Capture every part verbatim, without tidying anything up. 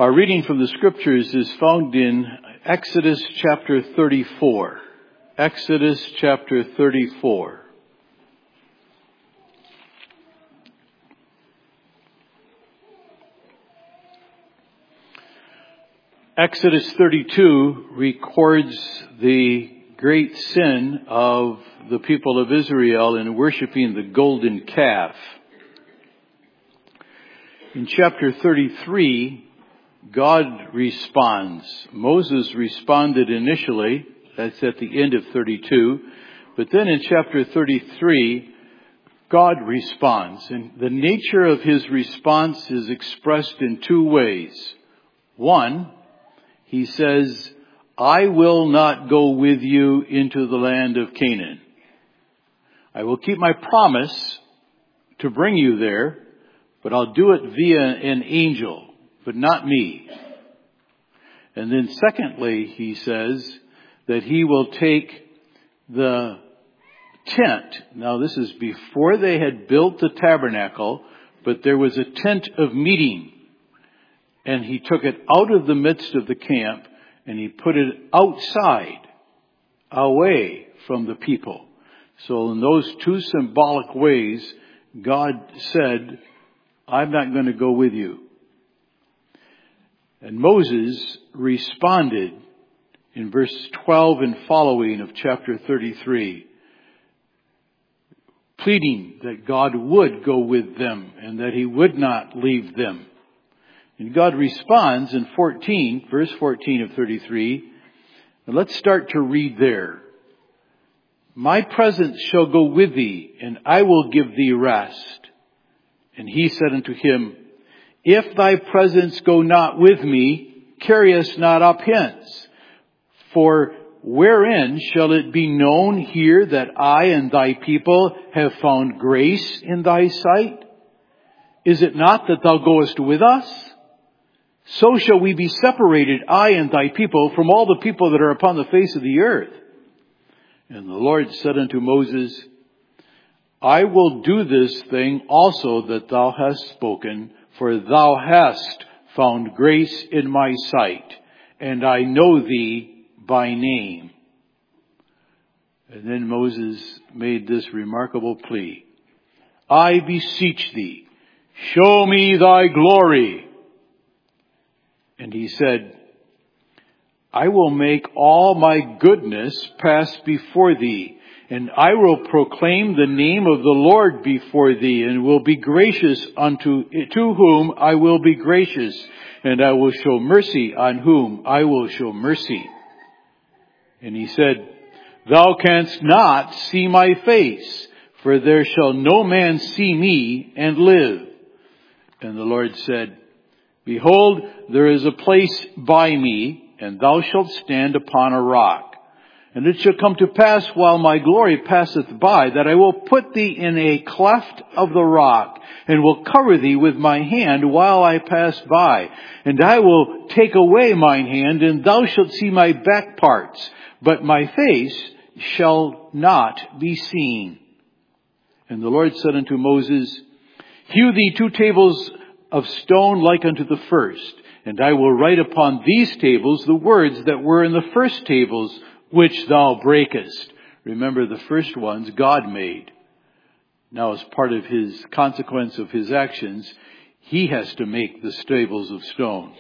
Our reading from the Scriptures is found in Exodus chapter thirty-four. Exodus chapter thirty-four. Exodus thirty-two records the great sin of the people of Israel in worshiping the golden calf. In chapter thirty-three, God responds. Moses responded initially. That's at the end of thirty-two. But then in chapter thirty-three, God responds. And the nature of his response is expressed in two ways. One, he says, I will not go with you into the land of Canaan. I will keep my promise to bring you there, but I'll do it via an angel, but not me. And then secondly, he says that he will take the tent. Now this is before they had built the tabernacle, but there was a tent of meeting. And he took it out of the midst of the camp and he put it outside, away from the people. So in those two symbolic ways, God said, I'm not going to go with you. And Moses responded in verse twelve and following of chapter thirty-three, pleading that God would go with them and that he would not leave them. And God responds in fourteen, verse fourteen of thirty-three. And let's start to read there. My presence shall go with thee, and I will give thee rest. And he said unto him, if thy presence go not with me, carry us not up hence. For wherein shall it be known here that I and thy people have found grace in thy sight? Is it not that thou goest with us? So shall we be separated, I and thy people, from all the people that are upon the face of the earth. And the Lord said unto Moses, I will do this thing also that thou hast spoken, for thou hast found grace in my sight, and I know thee by name. And then Moses made this remarkable plea. I beseech thee, show me thy glory. And he said, I will make all my goodness pass before thee, and I will proclaim the name of the Lord before thee, and will be gracious unto to whom I will be gracious, and I will show mercy on whom I will show mercy. And he said, thou canst not see my face, for there shall no man see me and live. And the Lord said, behold, there is a place by me, and thou shalt stand upon a rock. And it shall come to pass while my glory passeth by, that I will put thee in a cleft of the rock, and will cover thee with my hand while I pass by. And I will take away mine hand, and thou shalt see my back parts, but my face shall not be seen. And the Lord said unto Moses, hew thee two tables of stone like unto the first, and I will write upon these tables the words that were in the first tables, which thou breakest. Remember, the first ones God made. Now, as part of his consequence of his actions, he has to make the tables of stone.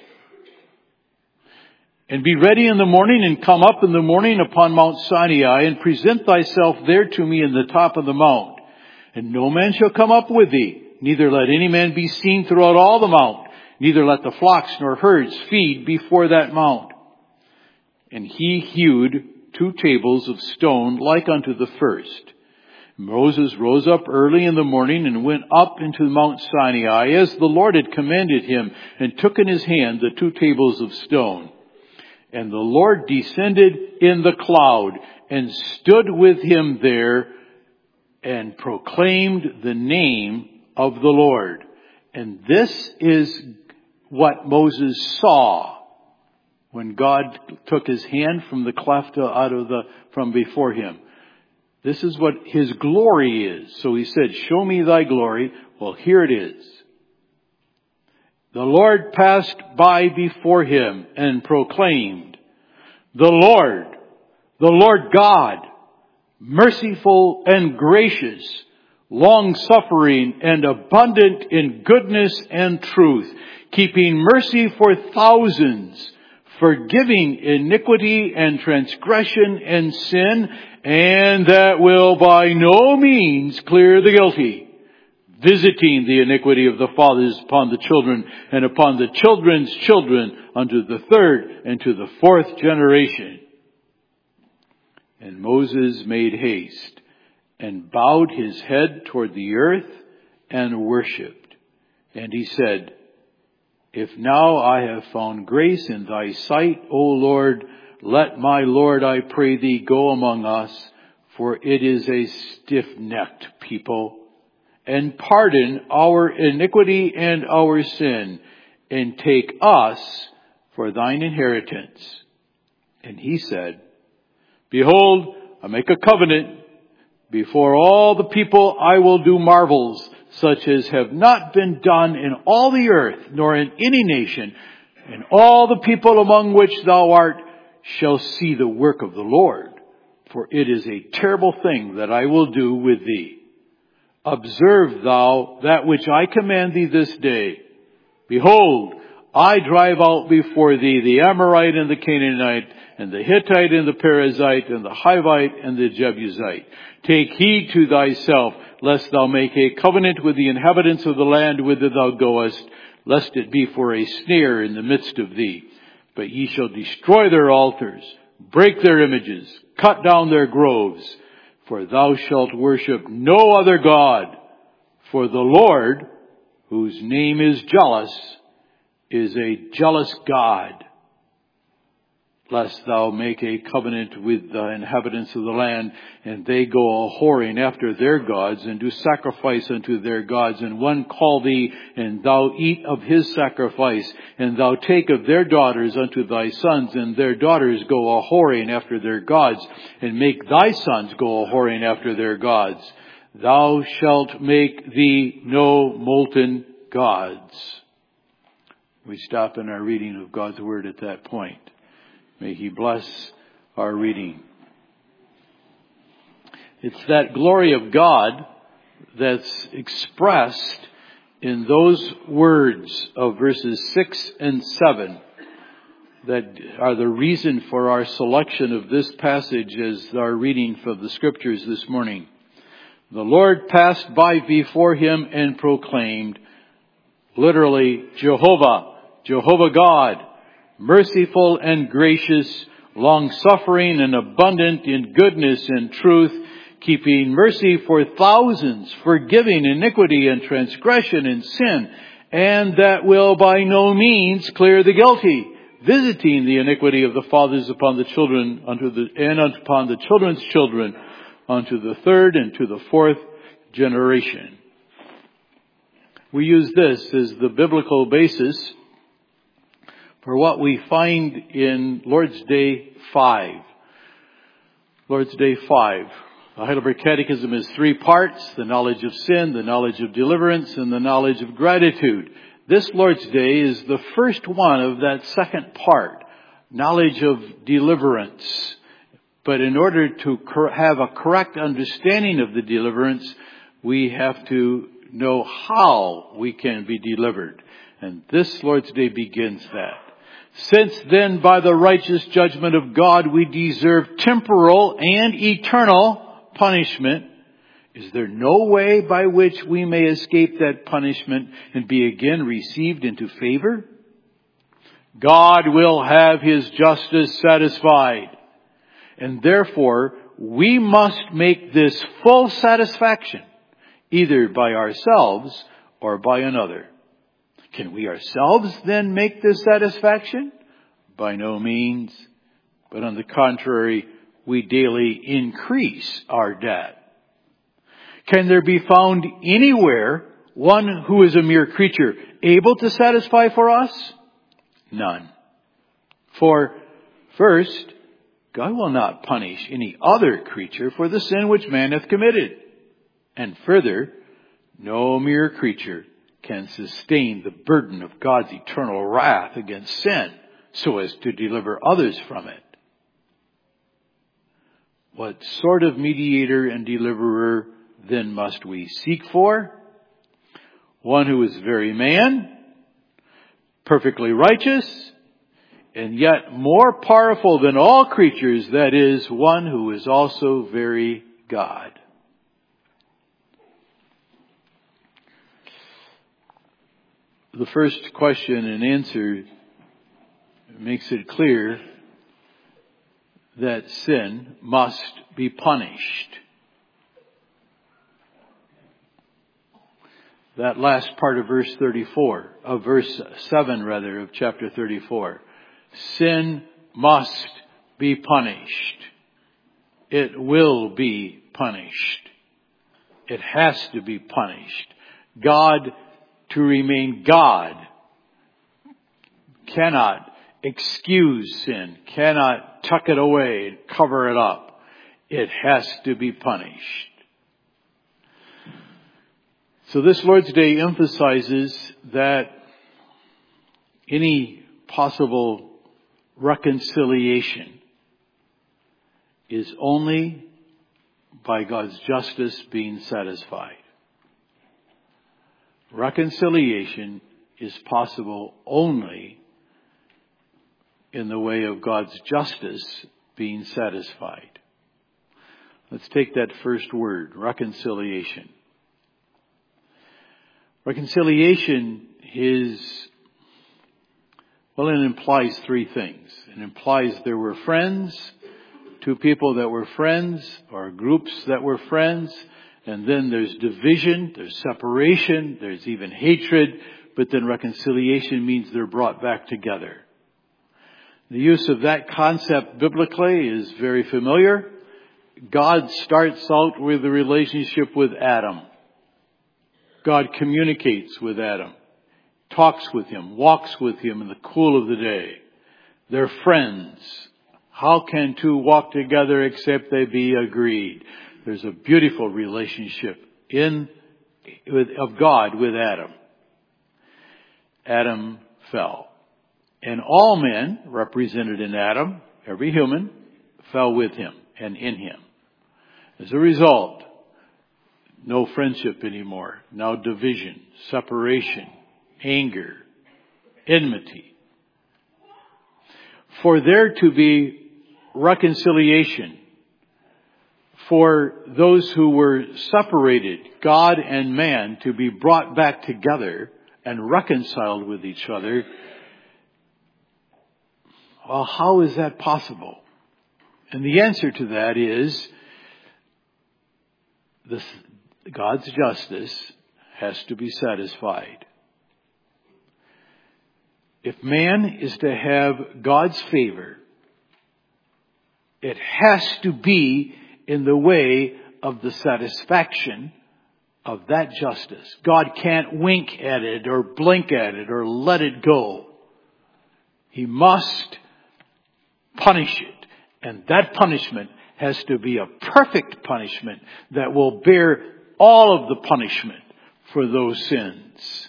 And be ready in the morning, and come up in the morning upon Mount Sinai, and present thyself there to me in the top of the mount. And no man shall come up with thee, neither let any man be seen throughout all the mount, neither let the flocks nor herds feed before that mount. And he hewed two tables of stone like unto the first. Moses rose up early in the morning and went up into Mount Sinai as the Lord had commanded him, and took in his hand the two tables of stone. And the Lord descended in the cloud and stood with him there and proclaimed the name of the Lord. And this is what Moses saw when God took his hand from the cleft out of the, from before him. This is what his glory is. So he said, show me thy glory. Well, here it is. The Lord passed by before him and proclaimed, "The Lord, the Lord God, merciful and gracious, long-suffering and abundant in goodness and truth, keeping mercy for thousands, forgiving iniquity and transgression and sin, and that will by no means clear the guilty, visiting the iniquity of the fathers upon the children and upon the children's children unto the third and to the fourth generation." And Moses made haste and bowed his head toward the earth and worshipped. And he said, "If now I have found grace in thy sight, O Lord, let my Lord, I pray thee, go among us, for it is a stiff-necked people, and pardon our iniquity and our sin, and take us for thine inheritance." And he said, "Behold, I make a covenant. Before all the people I will do marvels, such as have not been done in all the earth, nor in any nation. And all the people among which thou art shall see the work of the Lord. For it is a terrible thing that I will do with thee. Observe thou that which I command thee this day. Behold, I drive out before thee the Amorite and the Canaanite, and the Hittite and the Perizzite, and the Hivite and the Jebusite. Take heed to thyself, lest thou make a covenant with the inhabitants of the land whither thou goest, lest it be for a snare in the midst of thee. But ye shall destroy their altars, break their images, cut down their groves, for thou shalt worship no other God. For the Lord, whose name is jealous, is a jealous God. Lest thou make a covenant with the inhabitants of the land, and they go a-whoring after their gods, and do sacrifice unto their gods, and one call thee, and thou eat of his sacrifice, and thou take of their daughters unto thy sons, and their daughters go a-whoring after their gods, and make thy sons go a-whoring after their gods. Thou shalt make thee no molten gods." We stop in our reading of God's Word at that point. May He bless our reading. It's that glory of God that's expressed in those words of verses six and seven that are the reason for our selection of this passage as our reading from the Scriptures this morning. The Lord passed by before him and proclaimed, literally, Jehovah, Jehovah God, merciful and gracious, long-suffering and abundant in goodness and truth, keeping mercy for thousands, forgiving iniquity and transgression and sin, and that will by no means clear the guilty, visiting the iniquity of the fathers upon the children unto the, and upon the children's children unto the third and to the fourth generation. We use this as the biblical basis for what we find in Lord's Day five. Lord's Day five. The Heidelberg Catechism is three parts: the knowledge of sin, the knowledge of deliverance, and the knowledge of gratitude. This Lord's Day is the first one of that second part, knowledge of deliverance. But in order to have a correct understanding of the deliverance, we have to know how we can be delivered. And this Lord's Day begins that. Since then, by the righteous judgment of God, we deserve temporal and eternal punishment, is there no way by which we may escape that punishment and be again received into favor? God will have His justice satisfied, and therefore we must make this full satisfaction, either by ourselves or by another. Can we ourselves then make this satisfaction? By no means. But on the contrary, we daily increase our debt. Can there be found anywhere one who is a mere creature able to satisfy for us? None. For first, God will not punish any other creature for the sin which man hath committed. And further, no mere creature can sustain the burden of God's eternal wrath against sin so as to deliver others from it. What sort of mediator and deliverer then must we seek for? One who is very man, perfectly righteous, and yet more powerful than all creatures, that is, one who is also very God. The first question and answer makes it clear that sin must be punished. That last part of verse thirty-four, of verse seven rather, of chapter thirty-four. Sin must be punished. It will be punished. It has to be punished. God, to remain God, cannot excuse sin, cannot tuck it away and cover it up. It has to be punished. So this Lord's Day emphasizes that any possible reconciliation is only by God's justice being satisfied. Reconciliation is possible only in the way of God's justice being satisfied. Let's take that first word, reconciliation. Reconciliation is, well, it implies three things. It implies there were friends, two people that were friends, or groups that were friends, and then there's division, there's separation, there's even hatred, but then reconciliation means they're brought back together. The use of that concept biblically is very familiar. God starts out with a relationship with Adam. God communicates with Adam, talks with him, walks with him in the cool of the day. They're friends. How can two walk together except they be agreed? There's a beautiful relationship in with, of God with Adam. Adam fell. And all men, represented in Adam, every human, fell with him and in him. As a result, no friendship anymore. Now division, separation, anger, enmity. For there to be reconciliation, for those who were separated, God and man, to be brought back together and reconciled with each other, well, how is that possible? And the answer to that is this, God's justice has to be satisfied. If man is to have God's favor, it has to be in the way of the satisfaction of that justice. God can't wink at it or blink at it or let it go. He must punish it. And that punishment has to be a perfect punishment that will bear all of the punishment for those sins.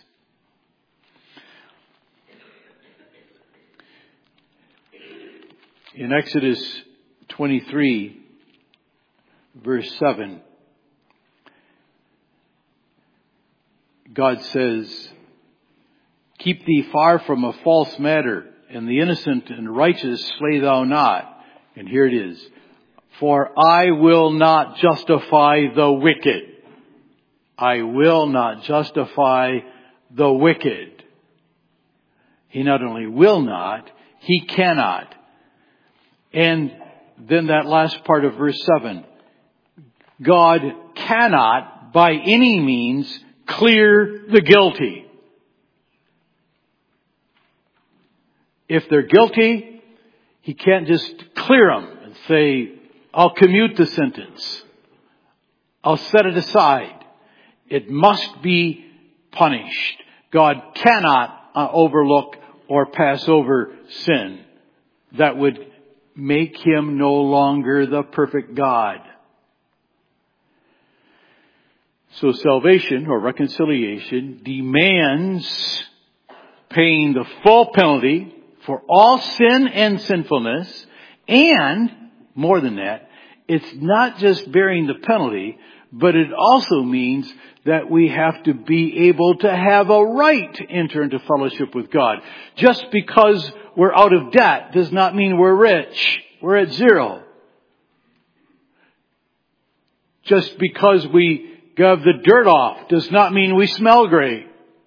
In Exodus twenty-three, verse seven, God says, "Keep thee far from a false matter, and the innocent and righteous slay thou not." And here it is. "For I will not justify the wicked." I will not justify the wicked. He not only will not, he cannot. And then that last part of verse seven. God cannot by any means clear the guilty. If they're guilty, he can't just clear them and say, "I'll commute the sentence. I'll set it aside." It must be punished. God cannot uh, overlook or pass over sin. That would make him no longer the perfect God. So salvation or reconciliation demands paying the full penalty for all sin and sinfulness, and more than that, it's not just bearing the penalty, but it also means that we have to be able to have a right to enter into fellowship with God. Just because we're out of debt does not mean we're rich. We're at zero. Just because we have the dirt off does not mean we smell great.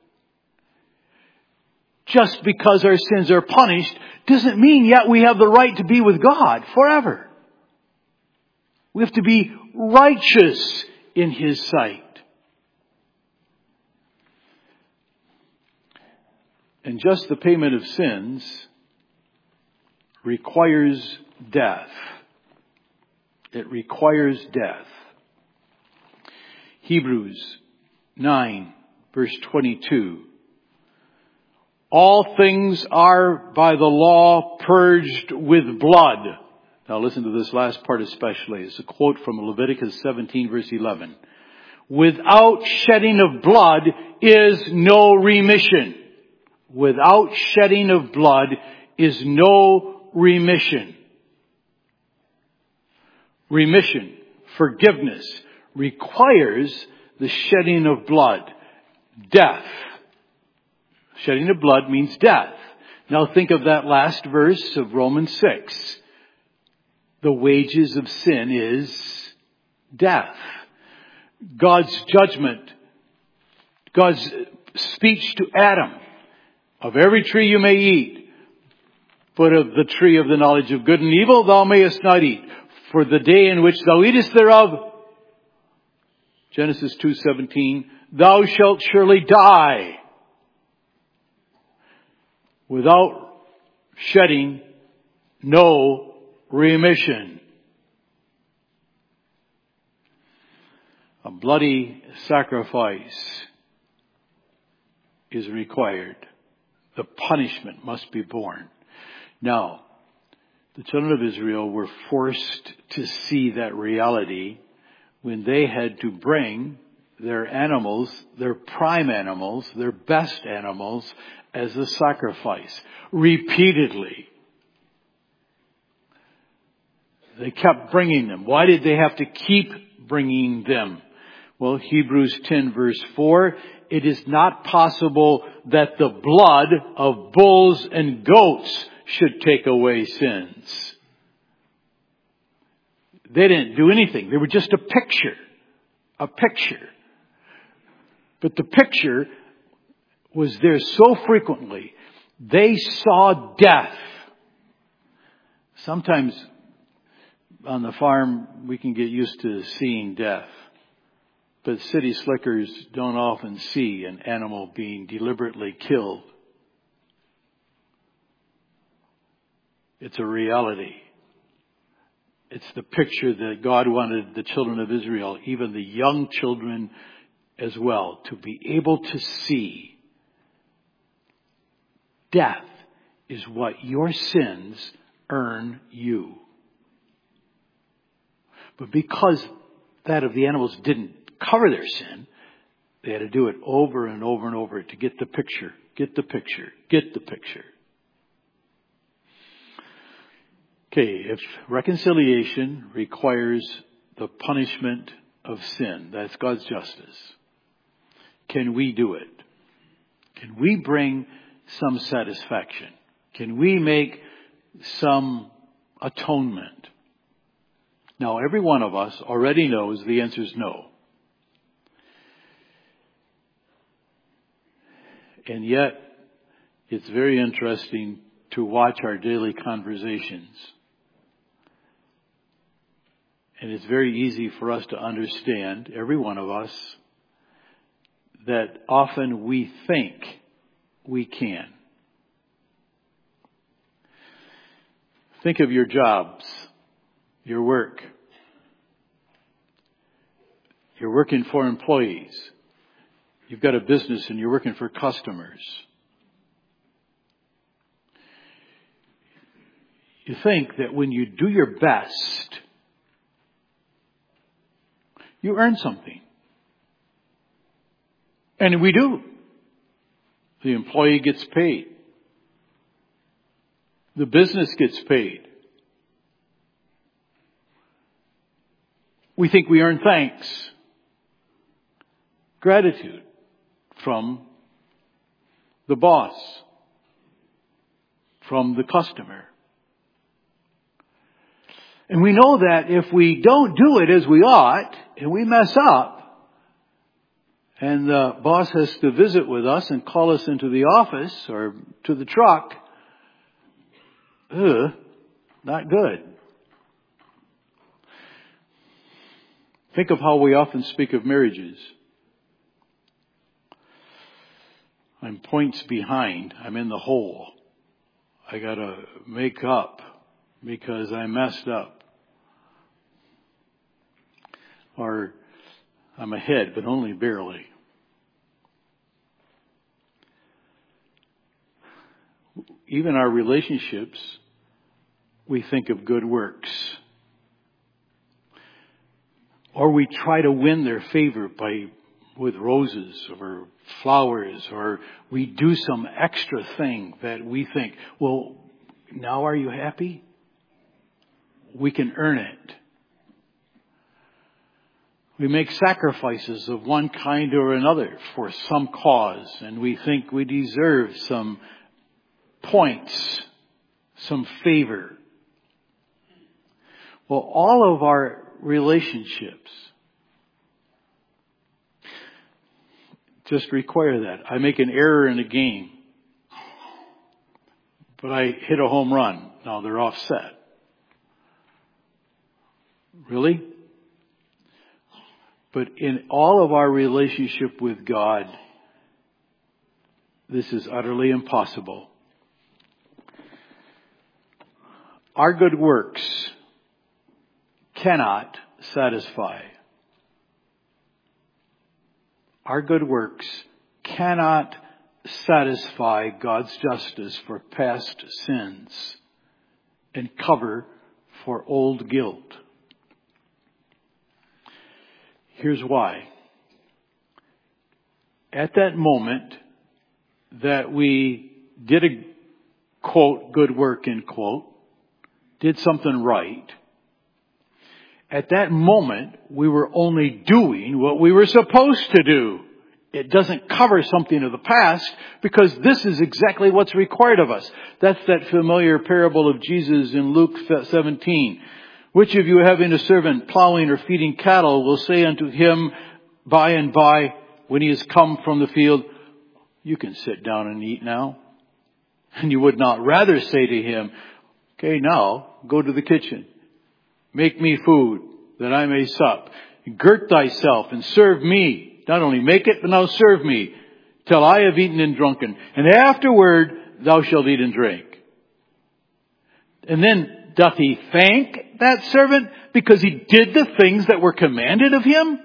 Just because our sins are punished doesn't mean yet we have the right to be with God forever. We have to be righteous in His sight. And just the payment of sins requires death. It requires death. Hebrews nine, verse twenty-two. All things are by the law purged with blood. Now listen to this last part especially. It's a quote from Leviticus seventeen, verse eleven. Without shedding of blood is no remission. Without shedding of blood is no remission. Remission, forgiveness, requires the shedding of blood. Death. Shedding of blood means death. Now think of that last verse of Romans six. The wages of sin is death. God's judgment, God's speech to Adam, of every tree you may eat, but of the tree of the knowledge of good and evil thou mayest not eat. For the day in which thou eatest thereof, Genesis two seventeen, thou shalt surely die. Without shedding, no remission. A bloody sacrifice is required. The punishment must be borne. Now, the children of Israel were forced to see that reality when they had to bring their animals, their prime animals, their best animals, as a sacrifice. Repeatedly. They kept bringing them. Why did they have to keep bringing them? Well, Hebrews ten verse four, it is not possible that the blood of bulls and goats should take away sins. They didn't do anything. They were just a picture. A picture. But the picture was there so frequently. They saw death. Sometimes on the farm we can get used to seeing death. But city slickers don't often see an animal being deliberately killed. It's a reality. It's the picture that God wanted the children of Israel, even the young children as well, to be able to see. Death is what your sins earn you. But because that of the animals didn't cover their sin, they had to do it over and over and over to get the picture, get the picture, get the picture. Okay, if reconciliation requires the punishment of sin, that's God's justice, can we do it? Can we bring some satisfaction? Can we make some atonement? Now, every one of us already knows the answer is no. And yet, it's very interesting to watch our daily conversations. And it's very easy for us to understand, every one of us, that often we think we can. Think of your jobs, your work. You're working for employees. You've got a business and you're working for customers. You think that when you do your best, you earn something. And we do. The employee gets paid. The business gets paid. We think we earn thanks, gratitude from the boss, from the customer. And we know that if we don't do it as we ought, and we mess up, and the boss has to visit with us and call us into the office or to the truck, ugh, not good. Think of how we often speak of marriages. I'm points behind. I'm in the hole. I gotta make up because I messed up. Or I'm ahead, but only barely. Even our relationships, we think of good works. Or we try to win their favor by with roses or flowers, or we do some extra thing that we think, well, now are you happy? We can earn it. We make sacrifices of one kind or another for some cause, and we think we deserve some points, some favor. Well, all of our relationships just require that. I make an error in a game, but I hit a home run. Now they're offset. Really? But in all of our relationship with God, this is utterly impossible. Our good works cannot satisfy. Our good works cannot satisfy God's justice for past sins and cover for old guilt. Here's why. At that moment that we did a, quote, good work, end quote, did something right, at that moment we were only doing what we were supposed to do. It doesn't cover something of the past because this is exactly what's required of us. That's that familiar parable of Jesus in Luke seventeen. Which of you, having a servant plowing or feeding cattle, will say unto him by and by, when he has come from the field, you can sit down and eat now? And you would not rather say to him, okay, now go to the kitchen. Make me food that I may sup. Girt thyself and serve me. Not only make it, but now serve me till I have eaten and drunken. And afterward thou shalt eat and drink. And then doth he thank that servant because he did the things that were commanded of him?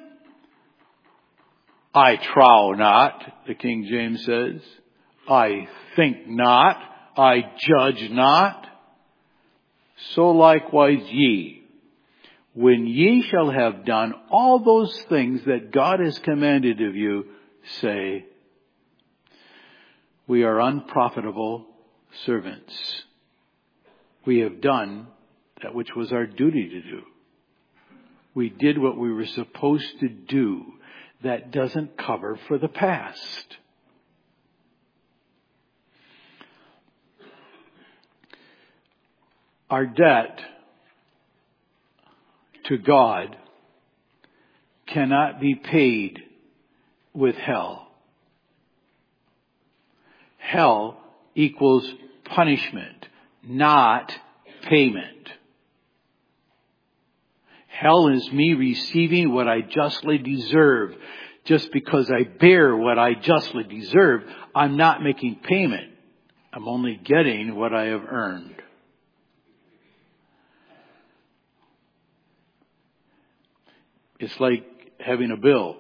I trow not, the King James says. I think not. I judge not. So likewise ye, when ye shall have done all those things that God has commanded of you, say, we are unprofitable servants. We have done that which was our duty to do. We did what we were supposed to do. That doesn't cover for the past. Our debt to God cannot be paid with hell. Hell equals punishment, not payment. Hell is me receiving what I justly deserve. Just because I bear what I justly deserve, I'm not making payment. I'm only getting what I have earned. It's like having a bill.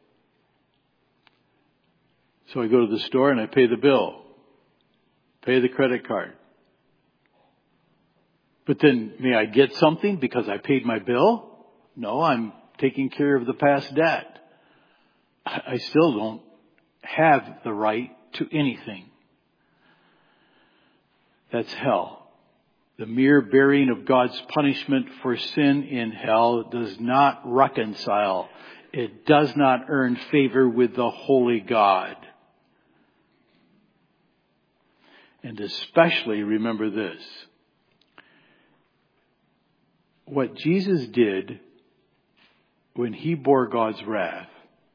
So I go to the store and I pay the bill. Pay the credit card. But then, may I get something because I paid my bill? No, I'm taking care of the past debt. I still don't have the right to anything. That's hell. The mere bearing of God's punishment for sin in hell does not reconcile. It does not earn favor with the holy God. And especially remember this. What Jesus did when he bore God's wrath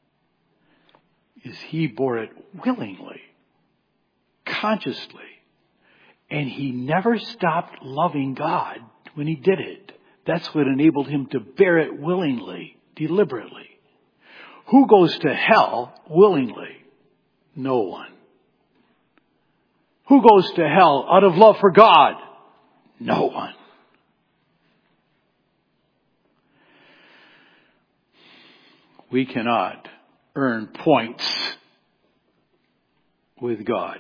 is he bore it willingly, consciously. And he never stopped loving God when he did it. That's what enabled him to bear it willingly, deliberately. Who goes to hell willingly? No one. Who goes to hell out of love for God? No one. We cannot earn points with God.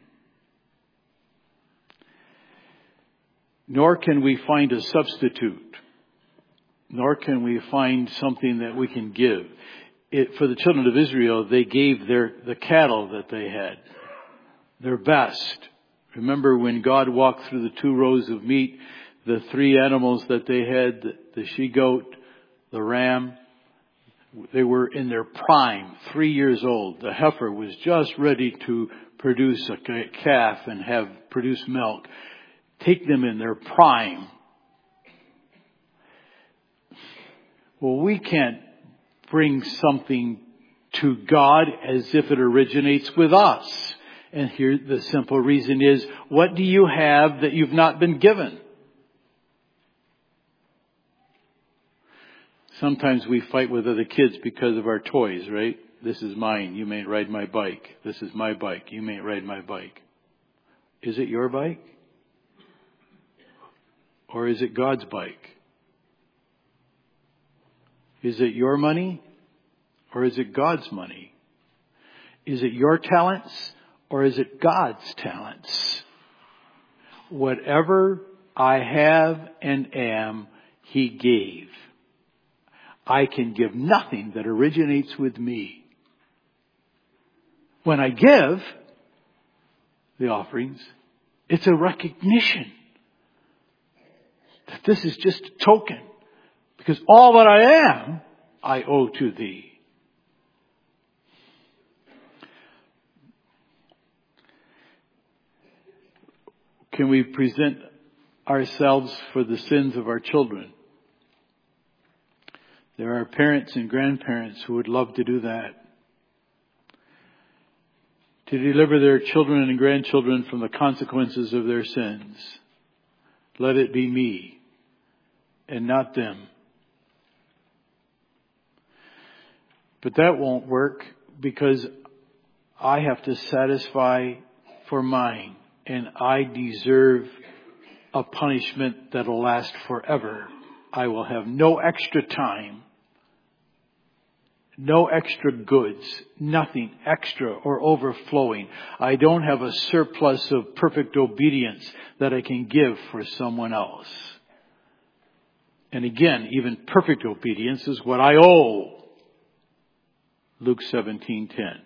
Nor can we find a substitute. Nor can we find something that we can give. It, for the children of Israel, they gave their the cattle that they had, their best. Remember when God walked through the two rows of meat, the three animals that they had, the, the she-goat, the ram, they were in their prime, three years old. The heifer was just ready to produce a calf and have produce milk. Take them in their prime. Well, we can't bring something to God as if it originates with us. And here the simple reason is, what do you have that you've not been given? Sometimes we fight with other kids because of our toys, right? This is mine. You mayn't ride my bike. This is my bike. You mayn't ride my bike. Is it your bike? Or is it God's bike? Is it your money? Or is it God's money? Is it your talents? Or is it God's talents? Whatever I have and am, He gave. I can give nothing that originates with me. When I give the offerings, it's a recognition that this is just a token. Because all that I am, I owe to Thee. Can we present ourselves for the sins of our children? There are parents and grandparents who would love to do that. To deliver their children and grandchildren from the consequences of their sins. Let it be me and not them. But that won't work because I have to satisfy for mine. And I deserve a punishment that'll last forever. I will have no extra time. No extra goods. Nothing extra or overflowing. I don't have a surplus of perfect obedience that I can give for someone else. And again, even perfect obedience is what I owe. Luke seventeen ten.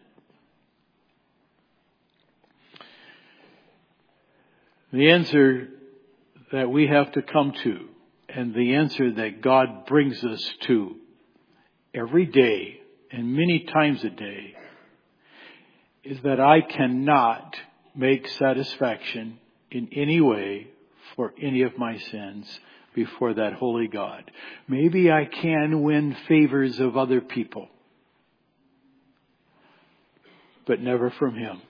The answer that we have to come to, and the answer that God brings us to every day and many times a day, is that I cannot make satisfaction in any way for any of my sins before that holy God. Maybe I can win favors of other people, but never from Him.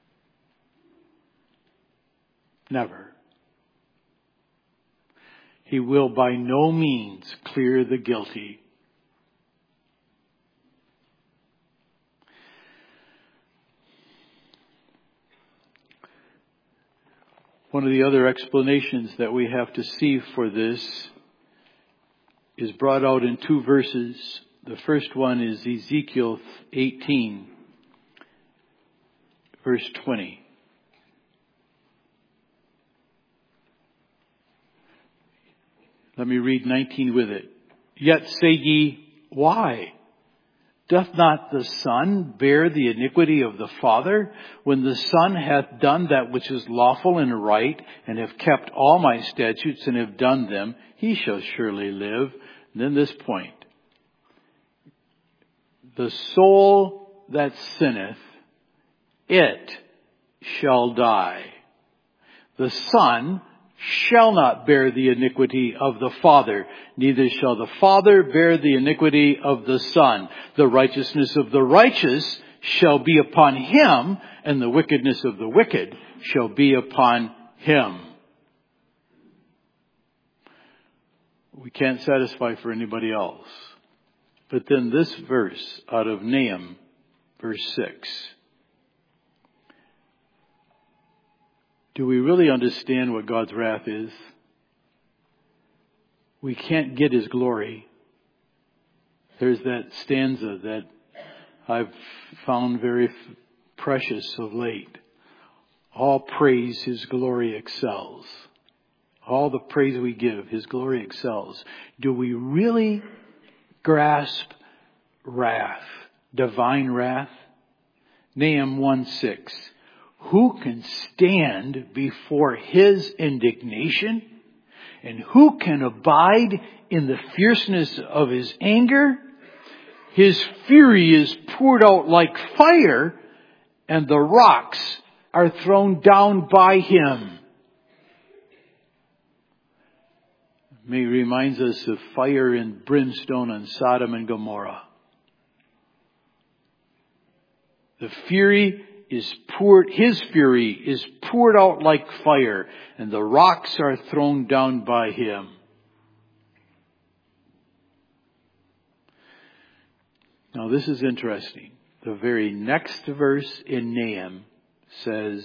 Never. He will by no means clear the guilty. One of the other explanations that we have to see for this is brought out in two verses. The first one is Ezekiel eighteen, verse twenty. Let me read nineteen with it. Yet say ye, why? Doth not the Son bear the iniquity of the Father? When the Son hath done that which is lawful and right, and have kept all my statutes and have done them, he shall surely live. And then this point. The soul that sinneth, it shall die. The Son shall not bear the iniquity of the Father, neither shall the Father bear the iniquity of the Son. The righteousness of the righteous shall be upon him, and the wickedness of the wicked shall be upon him. We can't satisfy for anybody else. But then this verse out of Nahum, verse six. Do we really understand what God's wrath is? We can't get His glory. There's that stanza that I've found very precious of late. All praise His glory excels. All the praise we give, His glory excels. Do we really grasp wrath, divine wrath? Nahum one six. Who can stand before His indignation? And who can abide in the fierceness of His anger? His fury is poured out like fire, and the rocks are thrown down by Him. May reminds us of fire and brimstone on Sodom and Gomorrah. The fury is poured, His fury is poured out like fire, and the rocks are thrown down by Him. Now this is interesting. The very next verse in Nahum says,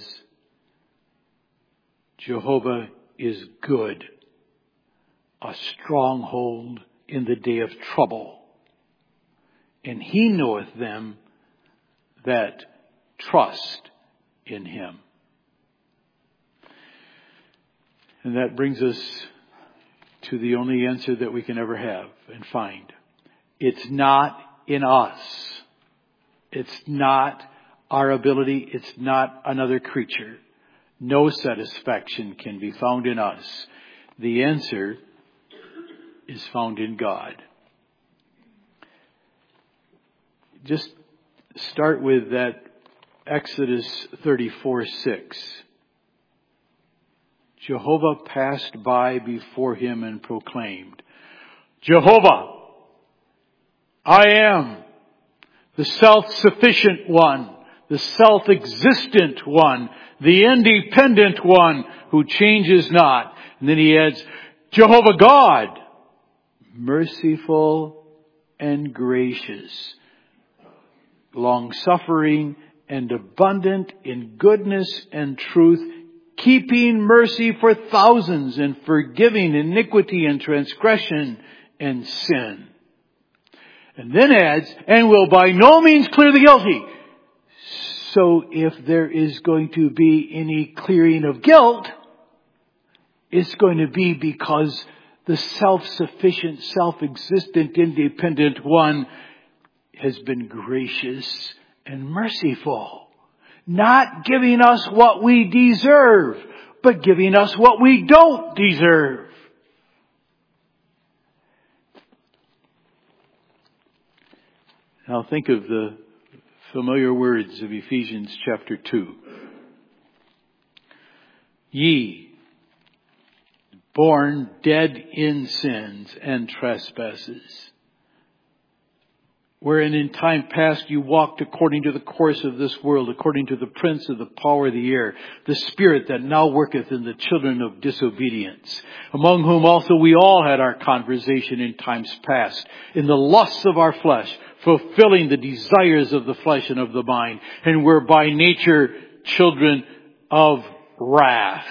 Jehovah is good, a stronghold in the day of trouble, and He knoweth them that trust in Him. And that brings us to the only answer that we can ever have and find. It's not in us. It's not our ability. It's not another creature. No satisfaction can be found in us. The answer is found in God. Just start with that Exodus thirty-four six. Jehovah passed by before him and proclaimed, Jehovah, I am the self-sufficient one, the self-existent one, the independent one who changes not. And then he adds, Jehovah God, merciful and gracious, long-suffering and abundant in goodness and truth, keeping mercy for thousands and forgiving iniquity and transgression and sin. And then adds, and will by no means clear the guilty. So if there is going to be any clearing of guilt, it's going to be because the self-sufficient, self-existent, independent one has been gracious and merciful. Not giving us what we deserve, but giving us what we don't deserve. Now think of the familiar words of Ephesians chapter two. Ye, born dead in sins and trespasses, wherein in time past you walked according to the course of this world, according to the prince of the power of the air, the spirit that now worketh in the children of disobedience, among whom also we all had our conversation in times past, in the lusts of our flesh, fulfilling the desires of the flesh and of the mind, and were by nature children of wrath.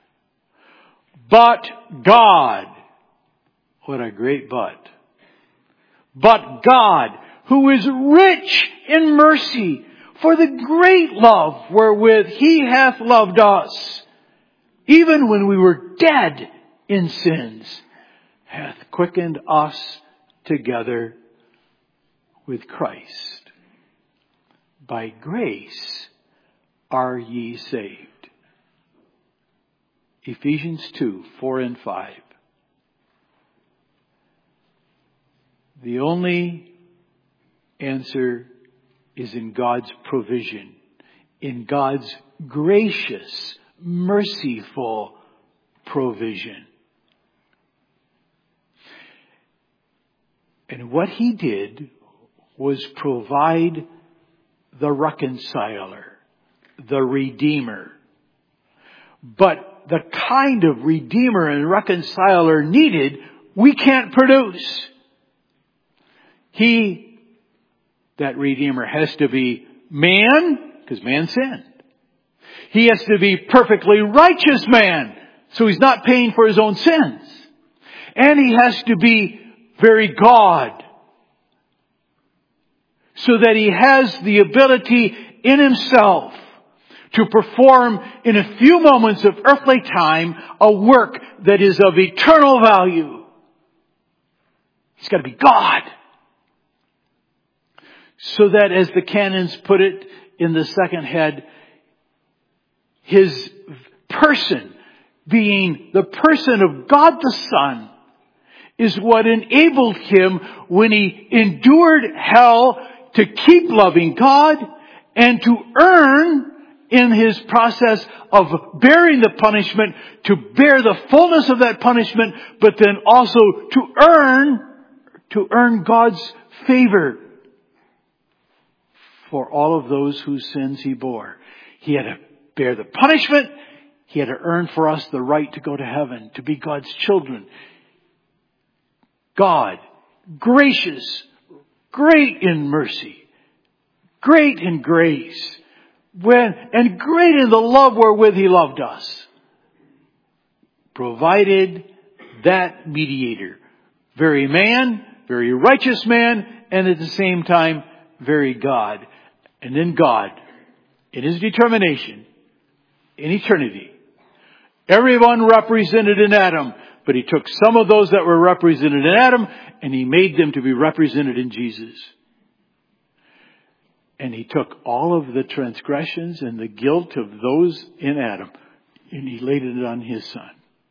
But God, what a great but. But God, who is rich in mercy, for the great love wherewith He hath loved us, even when we were dead in sins, hath quickened us together with Christ. By grace are ye saved. Ephesians two, four and five. The only answer is in God's provision, in God's gracious, merciful provision. And what He did was provide the reconciler, the Redeemer. But the kind of Redeemer and reconciler needed, we can't produce. He, that Redeemer, has to be man, because man sinned. He has to be perfectly righteous man, so he's not paying for his own sins. And he has to be very God, so that he has the ability in himself to perform in a few moments of earthly time a work that is of eternal value. He's got to be God. So that, as the canons put it in the second head, His person, being the person of God the Son, is what enabled Him, when He endured hell, to keep loving God and to earn, in His process of bearing the punishment, to bear the fullness of that punishment, but then also to earn, to earn God's favor for all of those whose sins He bore. He had to bear the punishment. He had to earn for us the right to go to heaven, to be God's children. God, gracious, great in mercy, great in grace, when, and great in the love wherewith He loved us, provided that mediator, very man, very righteous man, and at the same time, very God. And then God, in His determination, in eternity, everyone represented in Adam, but He took some of those that were represented in Adam and He made them to be represented in Jesus. And He took all of the transgressions and the guilt of those in Adam and He laid it on His Son.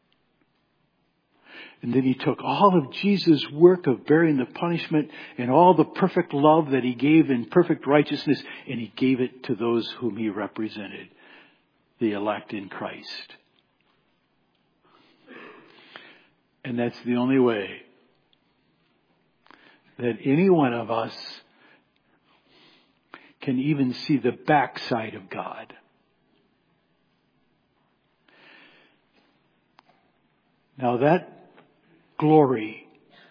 And then He took all of Jesus' work of bearing the punishment and all the perfect love that He gave in perfect righteousness, and He gave it to those whom He represented, the elect in Christ. And that's the only way that any one of us can even see the backside of God. Now that glory,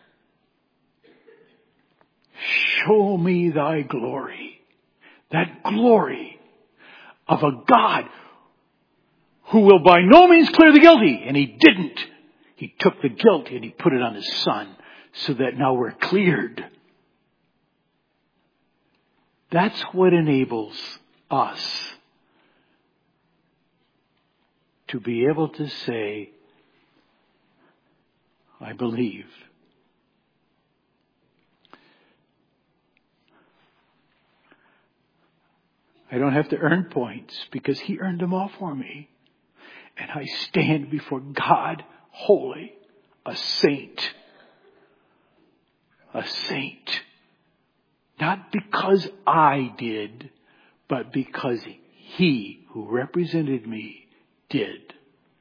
show me thy glory. That glory of a God who will by no means clear the guilty. And He didn't. He took the guilt and He put it on His Son, so that now we're cleared. That's what enables us to be able to say, I believe. I don't have to earn points, because He earned them all for me. And I stand before God holy, a saint. A saint. Not because I did, but because He who represented me did.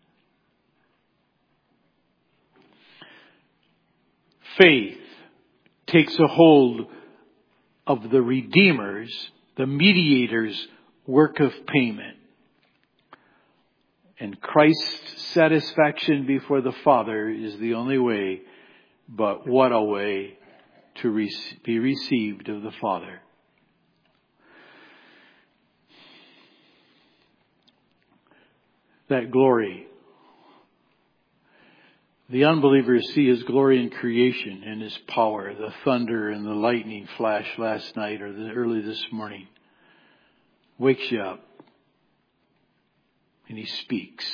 Faith takes a hold of the Redeemer's, the mediator's work of payment. And Christ's satisfaction before the Father is the only way, but what a way to re- be received of the Father. That glory. The unbelievers see His glory in creation and His power, the thunder and the lightning flash last night or the, early this morning. Wakes you up. And He speaks.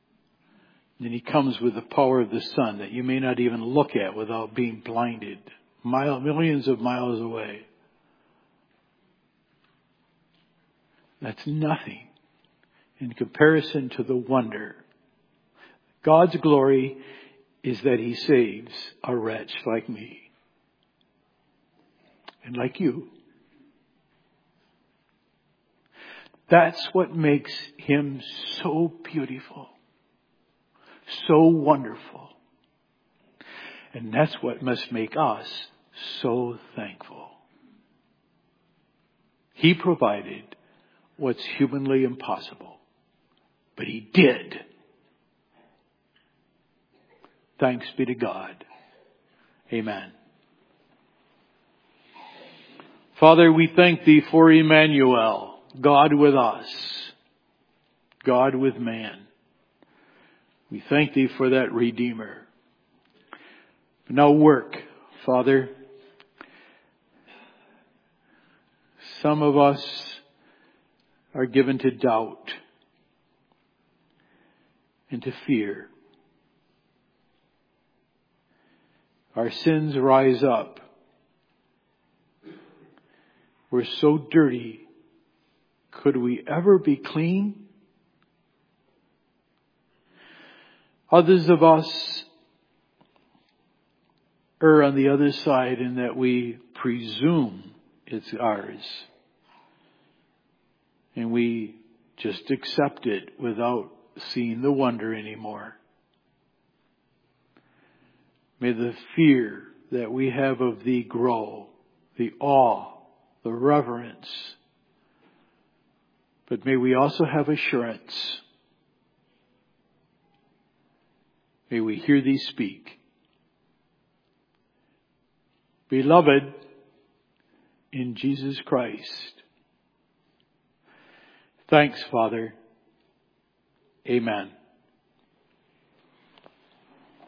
And then He comes with the power of the sun that you may not even look at without being blinded mile, millions of miles away. That's nothing in comparison to the wonder. God's glory is that He saves a wretch like me and like you. That's what makes Him so beautiful, so wonderful. And that's what must make us so thankful. He provided what's humanly impossible, but He did. Thanks be to God. Amen. Father, we thank Thee for Emmanuel, God with us, God with man. We thank Thee for that Redeemer. Now work, Father. Some of us are given to doubt and to fear. Our sins rise up. We're so dirty. Could we ever be clean? Others of us err on the other side in that we presume it's ours. And we just accept it without seeing the wonder anymore. May the fear that we have of Thee grow, the awe, the reverence. But may we also have assurance. May we hear Thee speak. Beloved in Jesus Christ. Thanks, Father. Amen.